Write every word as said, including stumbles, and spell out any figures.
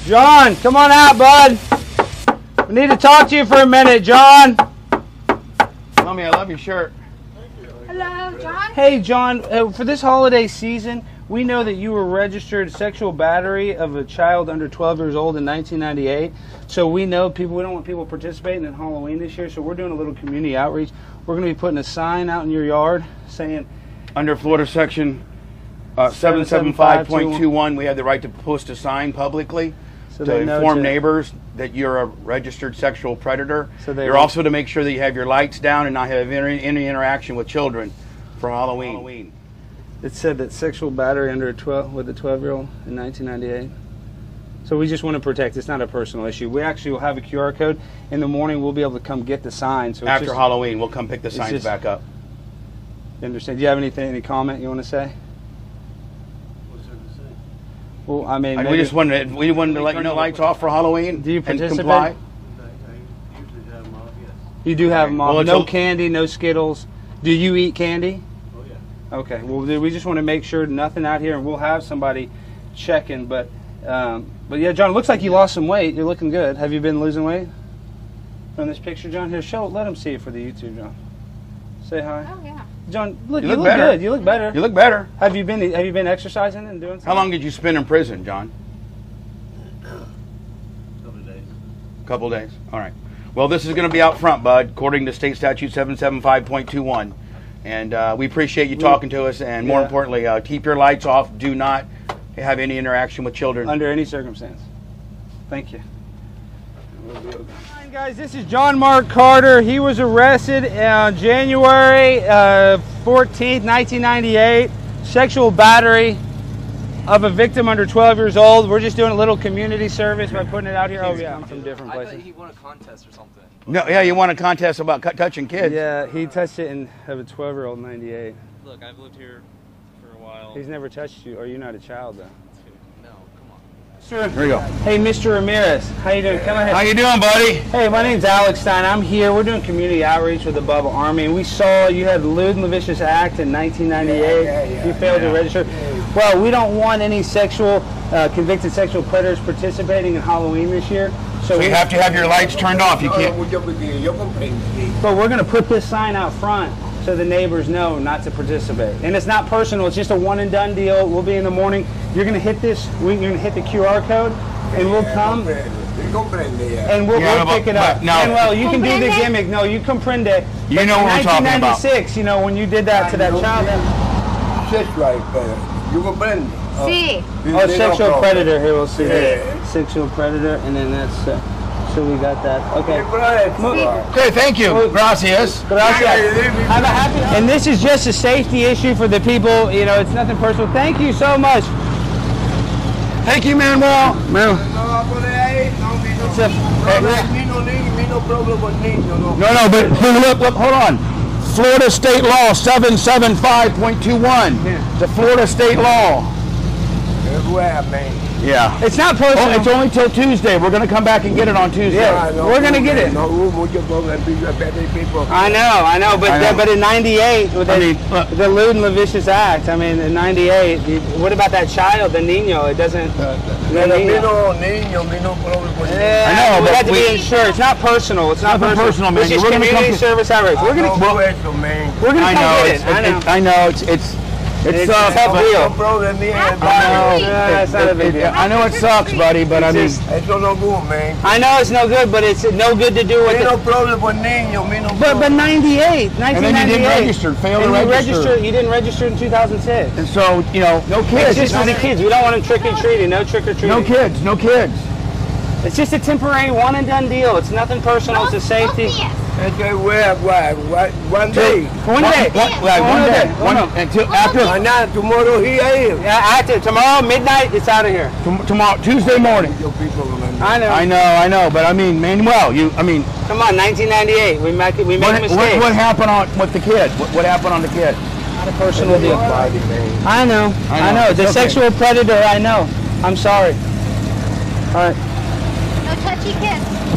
John, come on out, bud. We need to talk to you for a minute, John. Mommy, I love your shirt. Hello, John. Hey, John, uh, for this holiday season, we know that you were registered sexual battery of a child under twelve years old in nineteen ninety-eight. So we know people, we don't want people participating in Halloween this year, so we're doing a little community outreach. We're going to be putting a sign out in your yard saying, Under Florida Section uh, seven seven five point two one, we have the right to post a sign publicly so to they know inform to- neighbors that you're a registered sexual predator. So they you're will- also to make sure that you have your lights down and not have any, any interaction with children for Halloween. Halloween. It said that sexual battery under a twelve with a twelve-year-old in nineteen ninety-eight. So we just want to protect. It's not a personal issue. We actually will have a Q R code. In the morning, we'll be able to come get the sign. So it's After just, Halloween, we'll come pick the signs just- back up. you understand? Do you have anything, any comment you want to say? What's there to say? Well, I mean, And we maybe- just wanted we wanted to let you know lights off for Halloween. Do you and participate? comply. I, I usually have them off, yes. You do have them all. Well, it's no a- candy, no Skittles. Do you eat candy? Oh, yeah. Okay. Well, we just want to make sure nothing out here, and we'll have somebody checking. But, um, but yeah, John, it looks like you lost some weight. You're looking good. Have you been losing weight? From this picture, John. Here, show. Let them see it for the YouTube, John. Say hi, Oh, yeah. John. Look, You you, look look, better. good. You look better. You look better. Have you been? Have you been exercising and doing something? How long did you spend in prison, John? Couple of days. A couple days. All right. Well, this is going to be out front, bud, according to State Statute seven seven five point two one. And uh, we appreciate you talking to us. And more Yeah. importantly, uh, keep your lights off. Do not have any interaction with children. Under any circumstance. Thank you. Hi guys, this is John Mark Carter. He was arrested on January uh, fourteenth, nineteen ninety-eight. Sexual battery of a victim under twelve years old. We're just doing a little community service by putting it out here. Oh yeah, I'm from different I thought places. he won a contest or something. No, yeah, you want a contest about cu- touching kids? Yeah, he touched it in of a twelve year old in ninety-eight. Look, I've lived here for a while. He's never touched you, or you're not a child though. No, come on. Sure. Here we go. Hey, Mister Ramirez, how you doing? Come ahead. How you doing, buddy? Hey, my name's Alex Stein. I'm here. We're doing community outreach with the Bubba Army, and we saw you had the Lewd and Lascivious Act in nineteen ninety-eight. Yeah, yeah, yeah, you failed yeah. to register. Well, we don't want any sexual, uh, convicted sexual predators participating in Halloween this year. So, So you we- have to have your lights turned off. You No, can't. mucho porque yo comprendí. But we're going to put this sign out front so the neighbors know not to participate. And it's not personal. It's just a one and done deal. We'll be in the morning. You're going to hit this. we- You're going to hit the Q R code, and we'll come. Comprende, comprende, yeah. And we'll, Yeah, we'll but- pick it but up. no. Manuel, you can do the Comprende? gimmick. No, you comprende. You But know in what we're talking about. nineteen ninety-six, you know, when you did that to that child. that- Sexual, pero you comprende. Sí. Oh, sexual no predator. Here, we'll see. Yeah. Sexual predator, and then that's. Uh, so we got that. Okay. Okay, thank you. Gracias. Gracias. Have a happy. And this is just a safety issue for the people. You know, it's nothing personal. Thank you so much. Thank you, Manuel. Manuel. No va a poner ahí, no, mi no. It's a- No, mi no niño, mi no problem con niños, no. No, no, but look, look, hold on. Florida State Law seven seven five point two one. The Florida State Law. Es where, man. Yeah. It's not Oh, personal. it's only till Tuesday. We're going to come back and get it on Tuesday. Yeah. No, We're gonna get it. No hubo mucho problem, people, people. I know, I know, but I know. but in ninety-eight, with the, I mean, look. the Lewd and Lascivious Act, I mean, in ninety-eight, you, what about that child, the Nino? It doesn't. the Pero mi Nino. no niño, mi no problem con niños. Yeah, I know, we but have to we- be insured. It's not personal. It's not Nothing personal, man. It's just We're gonna community come to- service outreach. We're gonna No eso, man. we're gonna I come know. get It's, it. I know. it- I know. It's it's it's, It's uh, a tough No deal. problem, ni That's es all barrio. right. Yeah, it's not a big it- deal. I know it sucks, buddy, but I mean, It's just- Eso no good, man. I know it's no good, but it's no good to do with Mi no it. problem con niños, mi no But but problem. ninety-eight, and nineteen then you ninety-eight. didn't register, failed and to you register. registered. You didn't register in two thousand six. And so, you know, no kids. It's just for the kids. We don't want them trick or treating. No trick or treating. No kids. No kids. It's just a temporary one and done deal. It's nothing personal. It's a safety. Eso es where, where, where, one day. One day. One, like, one One day. day. One, One until after Mañana, tomorrow here, here. Yeah, active. Tomorrow midnight. It's out of here. tom- tomorrow, Tuesday morning. Your people, man. I know. I know, I know, but I mean, Manuel, you, I mean, Come on, nineteen ninety-eight. We make we make what, a what, mistake. what happened on with the kid? What, what happened on the kid? Not a personal deal. Body, man. I know. I I know. know. It's The okay. sexual predator. I know. I'm sorry. All right. No touchy kiss.